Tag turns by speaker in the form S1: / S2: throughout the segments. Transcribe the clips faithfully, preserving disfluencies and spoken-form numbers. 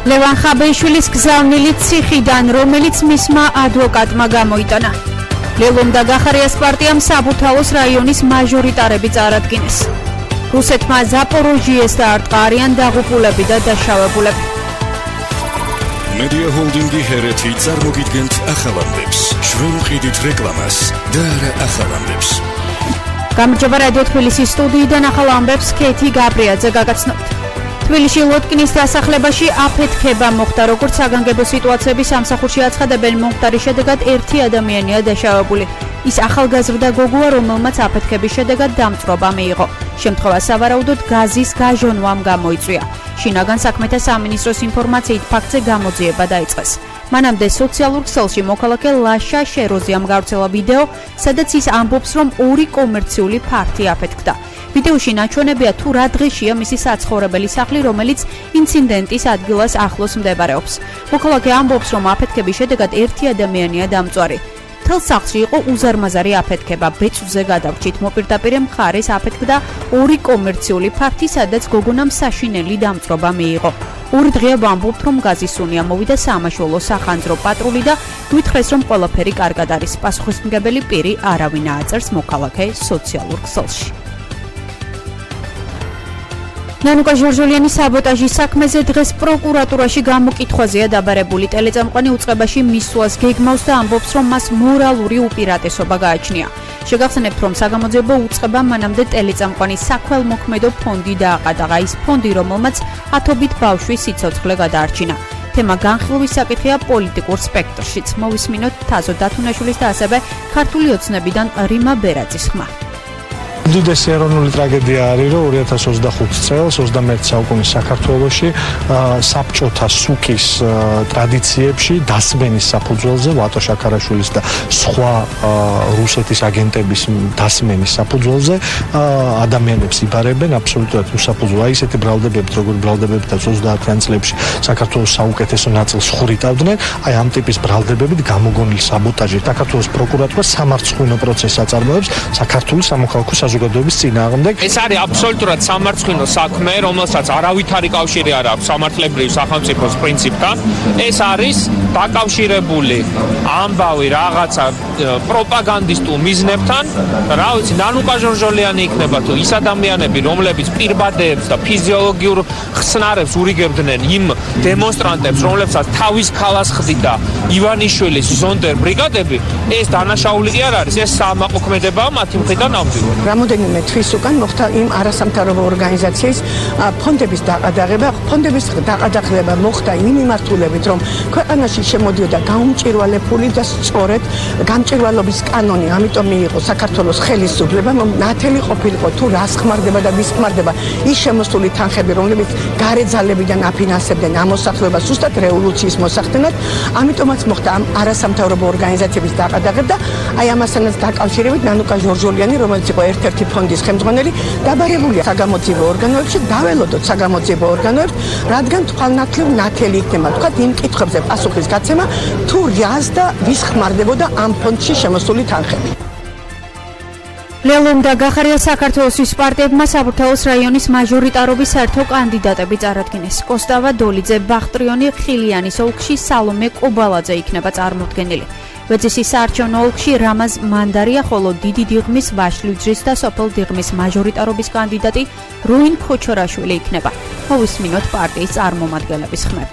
S1: ლევან ხაბეიშვილის გზავნილი ციხიდან, რომელიც მისმა ადვოკატმა გამოიტანა. ლელომ და გახარიას პარტიამ საბურთალოს რაიონის მაჟორიტარები წარადგინეს. რუსეთმა ზაპოროჟიეს დაარტყა არიან დაღუპულები და დაშავებულები.
S2: Media Holdingi ჰერეთი წარმოგიდგენთ ახალამდებს, შვენყიდით რეკლამას და არა ახალამდებს.
S1: გამარჯობა რადიო თბილისის სტუდიიდან ახალ ამბებს კეთი გაბრიაძე გაგაცნობთ. თბილისში ლოტკინის დასახლებაში აფეთქება მოხდა, როგორც საგანგებო სიტუაციების სამსახურში აცხადებენ, მომხდარის შედეგად ერთი ადამიანია დაშავებული. ის ახალგაზრდა გოგოა, რომელმაც აფეთქების შედეგად დამწვრობა მიიღო. შემთხვევა სავარაუდოდ გაზის გაჟონვამ გამოიწვია. შინაგან საქმეთა სამინისტროს ინფორმაციით ფაქტზე გამოძიება დაიწყეს. მანამდე სოციალურ ქსელში მოქალაქე ლაშა შეროზიამ გავრცელა ვიდეო, სადაც ის ამბობს, რომ ორი კომერციული ფართი აფეთქდა. ვიდეოში ნაჩვენებია თუ რა დღეშია მისი საცხოვრებელი სახლი, რომელიც ინციდენტის ადგილას ახლოს მდებარეობს. მოქალაქე ამბობს, რომ აფეთქების შედეგად ერთი ადამიანია დამწვარი. მთელ სახლში იყო უზარმაზარი აფეთქება, ბეწვზე გადავრჩით. მოპირდაპირე მხარეს აფეთქდა ორი კომერციული ფართი, სადაც გოგონამ საშინელი დამწვრობა მიიღო. ორი დღეა ვამბობთ, რომ გაზის სუნი ამოვიდა საამაშველო სახანძრო პატრული და გვითხრეს, რომ ყველაფერი კარგად არის. პასუხისმგებელი პირი არავინ ააწერს მოქალაქე სოციალურ ქსელში. ნანუკა ჟორჟოლიანის საბოტაჟის საქმეზე დღეს პროკურატურაში გამოკითხვაზეა დაბარებული. ტელეწამყვანი უწყებაში მისვლას გეგმავს და ამბობს, რომ მას მორალური უპირატესობა გააჩნია. შეგახსენებთ, რომ საგამოძიებო უწყებამ მანამდე ტელეწამყვანის საქველმოქმედო ფონდი დააყადაღა, ის ფონდი, რომელმაც ათობით ბავშვის სიცოცხლე გადაარჩინა. თემა განხილვის საკითხია პოლიტიკურ სპექტრშიც. მოვისმინოთ თაზო დათუნაშვილის და ასევე ქართული ოცნებიდან რიმა ბერაძის ხმა.
S3: უდიდესი ეროვნული ტრაგედია არის, რომ ორი ათას ოცდახუთი წელს ოცდამეერთე საუკუნის საქართველოში საბჭოთა სუკის ტრადიციებში დასმენის საფუძველზე ვატო შაქარაშვილის და სხვა რუსეთის აგენტების დასმენის საფუძველზე ადამიანებს იბარებენ აბსოლუტურად უსაფუძვლო. აი ესეთი ბრალდებებით, როგორი ბრალდებებიდან ოცდაათიან წლებში საქართველოს საუკეთესო ნაწილს ხურიტავდნენ, აი ამ ტიპის ბრალდებებით გამოგონილი საბოტაჟით საქართველოს პროკურატურა სამარცხვინო პროცესს აწარმოებს საქართველოს სამოქალაქო საზოგადოების წინააღმდეგ.
S4: ეს არის აბსოლუტურად სამარცხვინო საქმე, რომელსაც არავითარი კავშირი არ აქვს სამართლებრივ სახელმწიფოს პრინციპთან. ეს არის დაკავშირებული ამბავი რაღაცა პროპაგანდისტულ მიზნებთან. რა ვიცი, ნანუკა ჟორჟოლიანი იქნება თუ ის ადამიანები, რომლებიც პირბადეებს და ფიზიოლოგიურ ხსნარებს ურიგებდნენ იმ დემონსტრანტებს, რომლებსაც თავის ქალას ხდიდა ივანიშვილის ზონდერ ბრიგადები, ეს დანაშაული კი არ არის, ეს საამაყოქმედებაა მათი მხრიდან ნამდვილად.
S5: რამოდენიმე თვის უკან მოხდა იმ არასამთავრობო ორგანიზაციის ფონდების დაყადაღება. ფონდების დაყადაღება მოხდა იმ მიმართულებით, რომ ქვეყანაში შემოდიოდა გაუმჭირვალებული და სწორედ გამჭირვალობის კანონი, ამიტომ მიიღო საქართველოს ხელისუფლება, ნათელი ყოფილიყო თუ რას ხმარდება და ვის ხმარდება ის შემოსული თანხები, რომლებიც გარეძალებიდან აფინანსებდნენ ამოსახლებას ზუსტად რევოლუციის მოსახდენად. ამიტომაც მოხდა ამ არასამთავრობო ორგანიზაციების დაყადაღება. აი ამასთანაც დაკავშირებით ნანუკა ჟორჟოლიანი, რომელიც იყო ერთ-ერთი ფონდის ხელმძღვანელი, დაბარებულია საგამოძიებო ორგანოებში, დაველოდოთ საგამოძიებო ორგანოებს, რადგან თვალნათლივ ნათელი იქნება თქვა იმ კითხვებზე პასუხის გაცემა, თუ რას და ვის ხმარდებოდა ამ ფონდში შემოსული თანხები.
S1: ლელომ და გახარიას საქართველოს პარტიებმა საბურთალოს რაიონის მაჟორიტარობის საერთო კანდიდატები წარადგინეს. კოსტავა დოლიძე ბახტრიონი ხილიანის ოლქში სალომე კობალაძე იქნება წარმოდგენილი. ვეძისის საარჩევნო ოლქში რამაზ მანდარია, ხოლო დიდი დიღმის ვაშლიძრის და სოფელ დიღმის მაჟორიტარობის კანდიდატი რუინ ქოჩორაშვილი იქნება. მოვისმინოთ პარტიის წარმომადგენლების ხმები.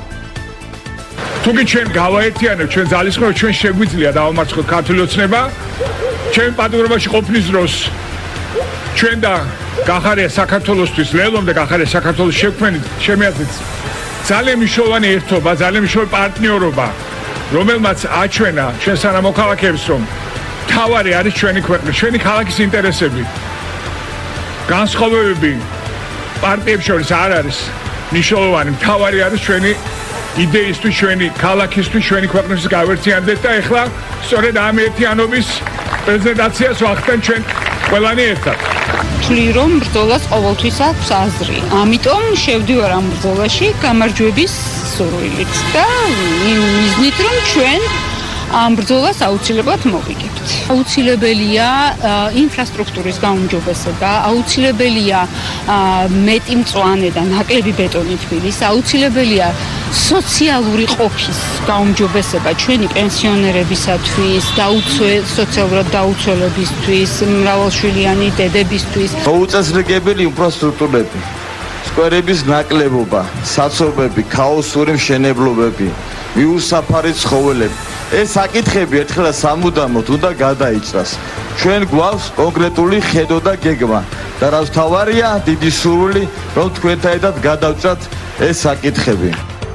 S6: თუკი ჩვენ გავაერთიანებთ ჩვენ ძალისხმევით, ჩვენ შეგვიძლია დავამარცხოთ ქართული ოცნება. ჩვენ პატიმრობაში ყოფნის დროს ჩვენ და გახარია საქართველოსთვის, ლელომ და გახარია საქართველოს შექმნით შემეძლეთ ძალიან მნიშვნელოვანი ერთობა, ძალიან მნიშვნელოვანი პარტნიორობა, რომელმაც აჩვენა ჩვენ სანამოქალაქეებს, რომ თავარი არის ჩვენი ქვეყნა, ჩვენი ქალაქის ინტერესები. განსხვავებები პარტიებს შორის არ არის მნიშვნელოვანი, თავარი არის ჩვენი იდეისთვის, ჩვენი ქალაქისთვის, ჩვენი ქვეყნისთვის გავერთიანდეთ და ეხლა სწორედ ამ ერთიანობის პრეზენტაციას ვახდენ ჩვენ ყველანი ერთად.
S7: ვთვლი, რომ ბრძოლას ყოველთვის აქვს აზრი. ამიტომ შევდივარ ამ ბრძოლაში გამარჯვების სურვილით და იმ მიზნით, რომ ჩვენ ამ ბრძოლას აუცილებლად მოვიგებთ. აუცილებელია ინფრასტრუქტურის გაუმჯობესება, აუცილებელია მეტი მწვანე და ნაკლები ბეტონი თბილის, აუცილებელია სოციალური ყოფის გაუმჯობესება ჩვენი პენსიონერებისათვის, სოციალურად დაუცველებისთვის, მრავალშვილიანი დედებისთვის.
S8: მოუწესრიგებელი ინფრასტრუქტურები, სკვერების ნაკლებობა, საცობები, ქაოსური მშენებლობები, მიუსაფარი ცხოველები. ეს საკითხები ერთხელ სამუდამოდ უნდა გადაიჭრას. ჩვენ გვაქვს კონკრეტული ხედო და გეგმა და რაც თავარია, დიდი სურვილი, რომ თქვენთან ერთად გადავჭრათ ეს საკითხები.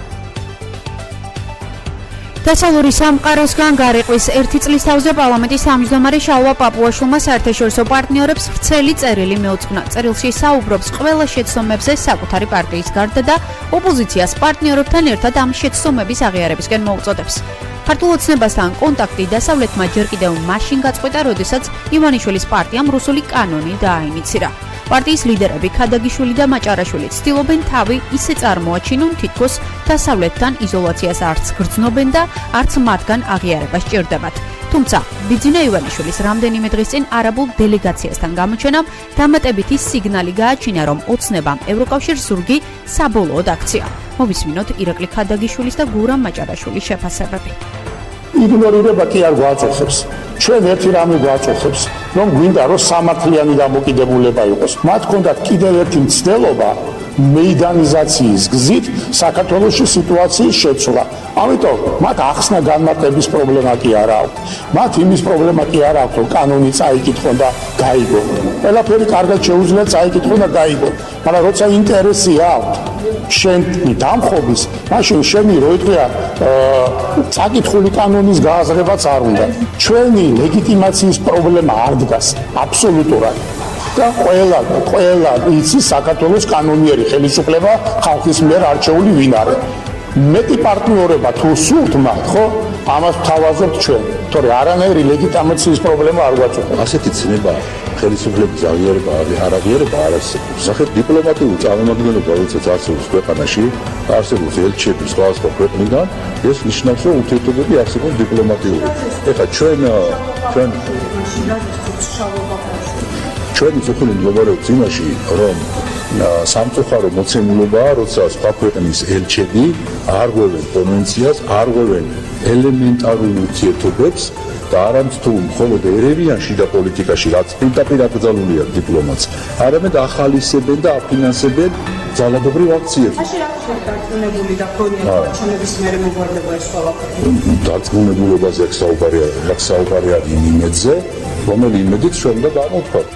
S1: დასავლური სამყაროსგან გარიყვის ერთი წლის თავზე პარლამენტის თავმჯდომარე შალვა პაპუაშვილმა საერთაშორისო პარტნიორებს ვრცელი წერილი მეუძღვნა. წერილში საუბრობს ყველა შეცდომებზე საკუთარი პარტიის გარდა და ოპოზიციას პარტნიორებთან ერთად ამ შეცდომების აღიარებისკენ მოუწოდებს. ქართულ ოცნებასთან კონტაქტი დასავლეთმა ჯერ კიდევ მაშინ გაწყვეტა, როდესაც ივანიშვილის პარტიამ რუსული კანონი დააინიცირა. პარტიის ლიდერები ქადაგიშვილი და მაჭარაშვილი ცდილობენ თავი ისე წარმოაჩინონ, თითქოს დასავლეთთან იზოლაციას არც გრძნობენ და არც მათგან აღიარება სჭირდებათ. თუმცა ბიძინა ივანიშვილის რამდენიმე დღის წინ არაბულ დელეგაციასთან გამოჩენამ დამატებითი სიგნალი გააჩინა, რომ ოცნებამ ევროკავშირს ზურგი საბოლოოდ აქცია. მოვისმინოთ ირაკლი ქადაგიშვილის და გურამ მაჭარაშვილის შეფასებები.
S9: იგნორირება კი არ გვაწუხებს. ჩვენ ერთი რამე გვაწუხებს, რომ გვინდა რომ სამართლიანი დამოკიდებულება იყოს. მათ ჰქონდათ კიდევ ერთი მცდელობა მეიდანიზაციის გზით საქართველოში სიტუაციის შეცვლა. ამიტომ მათ ახსნა განმარტების პრობლემა კი არ აქვს. მათ იმის პრობლემა კი არ აქვს, რომ კანონი წაიკითხონ და გაიგონ. ყველაფერი კარგად შეუძლია წაიკითხონ და გაიგონ. მაგრამ როცა ინტერესი აქვს შენი დამხობის, მაშინ შენი რო ითქვა წაკითხული კანონის გააზრებაც არ უნდა. ჩვენი ლეგიტიმაციის პრობლემა არ დგას აბსოლუტურად. და ყველა ყველა იცის საქართველოს კანონიერი ხელისუფლება ხალხის მიერ არჩეული ვინ არის. მეტი პარტნიორობა თუ სურთ მათ, ხო? ამას თავაზობთ ჩვენ. თორე არანაირი ლეგიტიმაციის პრობლემა არ გვაწუხებს.
S10: ასეთი ცნება ხელისუფლების აღიარება არ აღიარება არ არსებობს. სახეთ დიპლომატიური წარმომადგენლობა, როდესაც არსებობს ქვეყანაში, არსებობს ელჩები სხვადასხვა ქვეყნიდან, ეს ნიშნავს, რომ ურთიერთობები არსებობს დიპლომატიური. ეხლა ჩვენ ჩვენ ჩვენი წუთული მდგომარეობს იმაში, რომ სამწუხარო მოცემულობაა, როცა სხვა ქვეყნის ელჩები არ ღვევენ კონვენციას, არ ღვევენ ელემენტარულ ურთიერთობებს და არამც თუ მხოლოდ ერევიანში და პოლიტიკაში, რაც პირდაპირ აკრძალულია დიპლომატს, არამედ ახალისებენ და აფინანსებენ ძალადობრივ აქციებს.
S11: მაშინ რა ხდება დარწმუნებული და ქონია ჩვენების მერე მოგვარდება ეს ყველაფერი?
S10: დარწმუნებულობაზე აქ საუბარია, აქ საუბარია იმ იმედზე, რომელი იმედით ჩვენ უნდა გამოვთქვათ.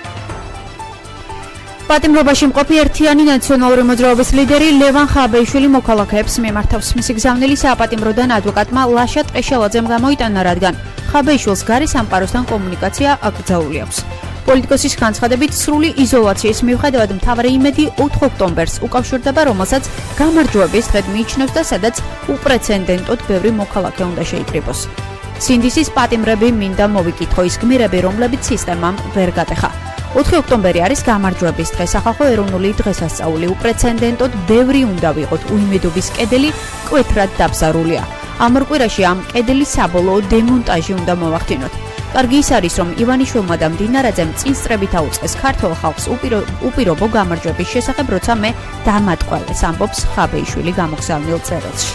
S1: პატიმრობაში მყოფი ერთიანი ნაციონალური მოძრაობის ლიდერი ლევან ხაბეიშვილი მოქალაქეებს მიმართავს. მისი გზავნილი სააპატიმროდან ადვოკატმა ლაშა ტყეშელაძემ გამოიტანა, რადგან ხაბეიშვილს გარი სამყაროსთან კომუნიკაცია აკრძალული აქვს. პოლიტიკოსის განცხადებით, სრული იზოლაციის მიუხედავად მთავარი იმედი ოთხ ოქტომბერს უკავშირდება, რომელსაც გამარჯვების დღედ მიიჩნევს და სადაც უპრეცედენტოდ ბევრი მოქალაქე უნდა შეიკრიბოს. სინდისის პატიმრები მინდა მოვიკითხო ის გმირები, რომლებიც სისტემამ ვერ გატეხა. ოთხი ოქტომბერი არის გამარჯვების დღე, სახალხო ეროვნული დღესასწაული. უპრეცედენტოდ ბევრი უნდა ვიყოთ, უიმედობის კედელი მკვეთრად დაბზარულია. ამ ორ კვირაში ამ კედელის საბოლოო დემონტაჟი უნდა მოვახდინოთ. კარგი ის არის, რომ ივანიშვილმა და მდინარაძემ წინსწრებით აუწყეს ქართულ ხალხს უპირობო გამარჯვების შესახებ, როცა მე დამატყველეს, ამბობს ხაბეიშვილი გამოგზავნილ წერილში.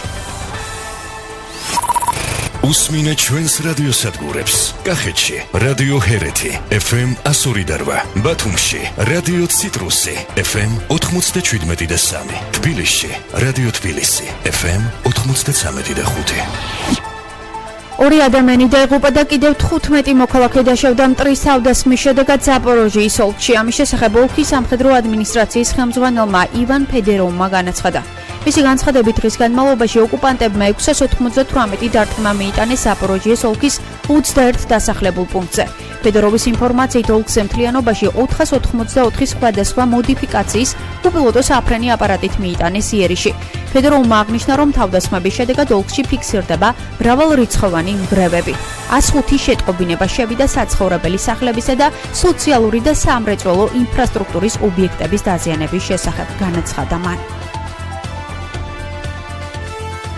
S2: უსმინე ჩვენს რადიოსადგურებს. კახეთში რადიო ჰერეთი ეფ ემ εκατო ორი და რვა, ბათუმში რადიო ციტრუსი ეფ ემ ოთხმოცდაშვიდმეტი და სამი, თბილისში რადიო თბილისი ეფ ემ ოთხმოცდაცამეტი და ხუთი.
S1: ორი ადამიანი დაიღუპა და კიდევ თხუთმეტი მოქალაქე დაშავდა მტრის თავდასხმის შედეგად ზაპოროჟიის ოლქში. ამის შესახებ ოლქის სამხედრო ადმინისტრაციის ხელმძღვანელმა ივან ფედეროვმა განაცხადა. მისი განცხადებით, დღის განმავლობაში ოკუპანტებმა ექვსას ოცდათვრამეტი დარტყმა მიიტანეს ზაპოროჟიეს ოლქის ოცდაერთ დასახლებულ პუნქტზე. ფედეროვის ინფორმაციით, ოლქს მთლიანობაში ოთხას ოთხმოცდაოთხი სხვადასხვა მოდიფიკაციის უპილოტო საფრენი აპარატით მიიტანეს იერიში. ფედეროვმა აღნიშნა, რომ თავდასხმების შედეგად ოლქში ფიქსირდება მრავალრიცხოვანი ნგრევები. ას ხუთი შეტყობინება შევიდა საცხოვრებელი სახლებისა და სოციალური და სამრეწველო ინფრასტრუქტურის ობიექტების დაზიანების შესახებ, განაცხადა მან.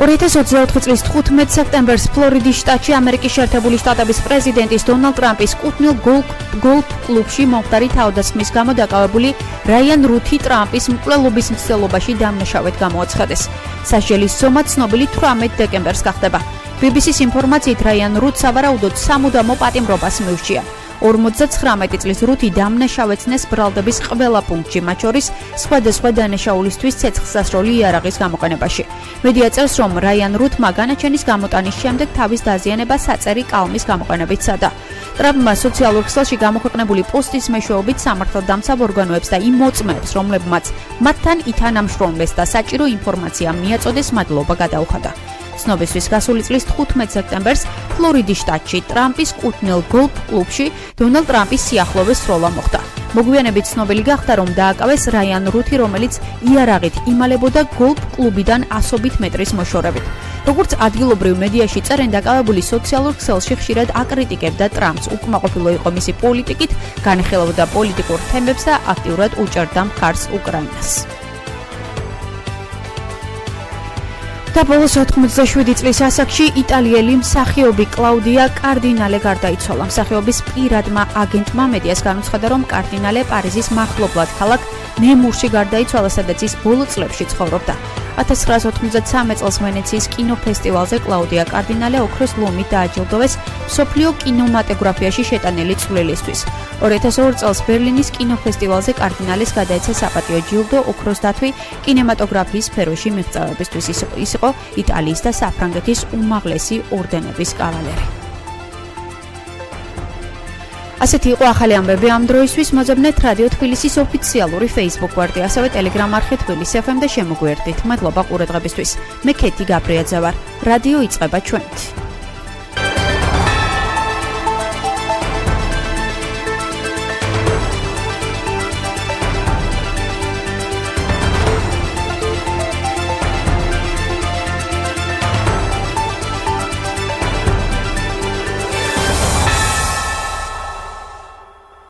S1: ორი ათას ოცდაოთხი წლის თხუთმეტ სექტემბერს ფლორიდის შტატში ამერიკის შეერთებული შტატების პრეზიდენტის დონალდ ტრამპის კუთვნილ გოლფ კლუბში მომხდარი თავდასხმის გამო დაკავებული რაიან რუთი ტრამპის მკვლელობის მცდელობაში დამნაშავედ გამოაცხადეს. სასჯელის ზომა ცნობილი თვრამეტ დეკემბერს გახდება. ბი ბი სის ინფორმაციით რაიან რუთს სავარაუდოდ სამუდამო პატიმრობას მიურჩია. ორმოცდაცხრამეტი წლის რუთი დამნაშავეცნეს ბრალდების ყველა პუნქტში, მათ შორის სხვადასხვა დანაშაულისთვის ცეცხლსასროლი იარაღის გამოყენებაში. მედია წერს, რომ რაიან რუთმა განაჩენის გამოტანის შემდეგ თავის დაზიანება საწერი კალმის გამოყენებით სცადა. ტრამპმა სოციალურ ქსელში გამოქვეყნებული პოსტის მეშვეობით სამართალდამცავ ორგანოებს და იმ მოწმეებს, რომლებმაც მათთან ითანამშრომლეს და საჭირო ინფორმაცია მიაწოდეს, მადლობა გადაუხადა. ცნობისთვის გასული წლის თხუთმეტ სექტემბერს ფლორიდის შტატში ტრამპის კუთვნილ გოლფ კლუბში დონალდ ტრამპის სიახლოვეს სროლა მოხდა. მოგვიანებით ცნობილი გახდა, რომ დააკავეს რაიან რუთი, რომელიც იარაღით იმალებოდა გოლფ კლუბიდან ასობით მეტრის მოშორებით. როგორც ადგილობრივ მედიაში წერენ, დაკავებული სოციალურ ქსელში ხშირად აკრიტიკებდა ტრამპს, უკმაყოფილო იყო მისი პოლიტიკით, განხილავდა პოლიტიკურ თემებს და აქტიურად უჭერდა მხარს უკრაინას. და ბოლოს ოთხმოცდაშვიდი წლის ასაკში იტალიელი მსახიობი კლაუდია კარდინალე გარდაიცვალა. მსახიობის პირადმა აგენტმა მედიას განუცხადა, რომ კარდინალე პარიზის მახლობლად ქალაქ ნემურში გარდაიცვალა, სადაც ის ბოლო წლებში ცხოვრობდა. ათას ცხრაასი ოთხმოცდათრამეტ წელს ვენეციის კინოფესტივალზე კლაუდია კარდინალე ოქროს ლომით დააჯილდოვეს მსოფლიო კინემატოგრაფიაში შეტანილი წვლილისთვის. ორი ათას ორ წელს ბერლინის კინოფესტივალზე კარდინალეს გადაეცა საპატიო ჯილდო ოქროს დათვი კინემატოგრაფიის სფეროში მიღწევებისთვის. ის იყო იტალიის და საფრანგეთის უმაღლესი ორდენების კავალერი. ასეთი იყო ახალი ამბები ამ დროისთვის. მოძებნეთ რადიო თბილისის ოფიციალური Facebook გვერდი, ასევე Telegram არხი თბილისი ეფ ემ და შემოგვიერთდით. მადლობა ყურადღებისთვის. მე ქეთი გაბრიაძე ვარ. რადიო იწყება ჩვენით.